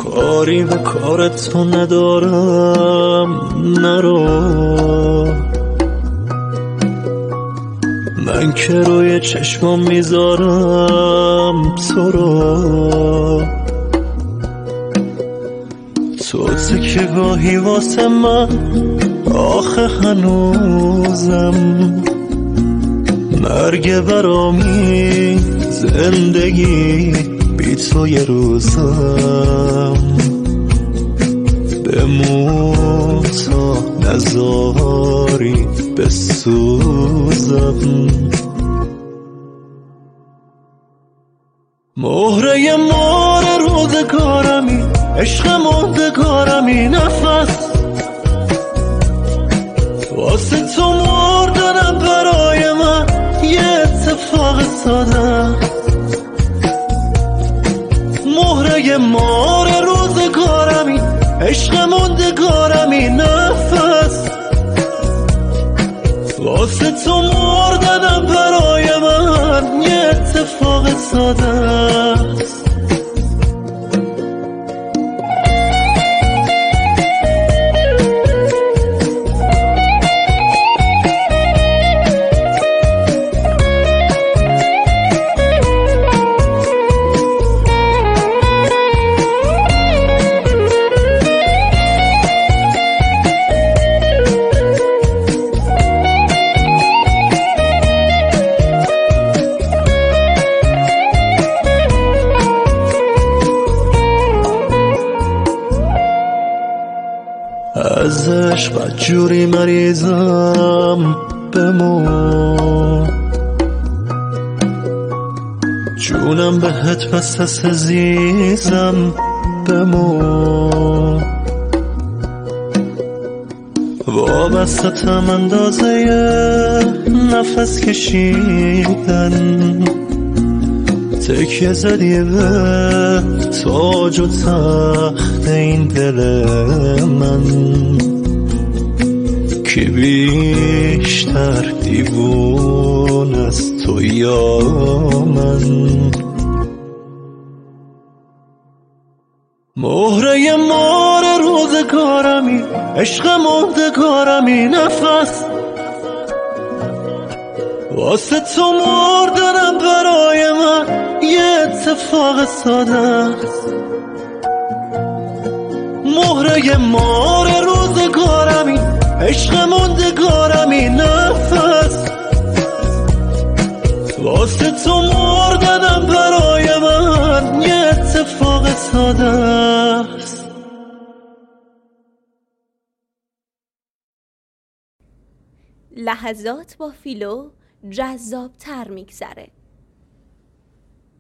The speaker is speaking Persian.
کاری به کار تو ندارم، نرو. من که روی چشمم میذارم تو رو، تو که گاهی واسه من آخه هنوزم مرگ برامی، زندگی بی تو یه روزم. بمون تا نزاری بسوزم. مهره مار روزگارمی، عشق مردگارمی، نفس واسه تو مردنم برای من یه اتفاق ساده. مهره مار روزگارمی، عشق مردگارمی، نفس واسه تو مردنم برای من یه اتفاق ساده است. از عشق بدجوری مریضم، بمون جونم بهت بست است عزیزم، بمون وابستم اندازه نفس کشیدن. تکیه زدی به تاج و تخت این دل من، که بیشتر دیوون از تو یا من. مهره مار روزگارمی، عشق مردگارمی، نفس واسه تو مردنم برای من یه اتفاق ساده است. مهره مار روزگارمی، عشق مردگارمی، نفس واسه تو مردنم برای من یه اتفاق ساده است. لحظات با فیلو جذاب تر میگذره.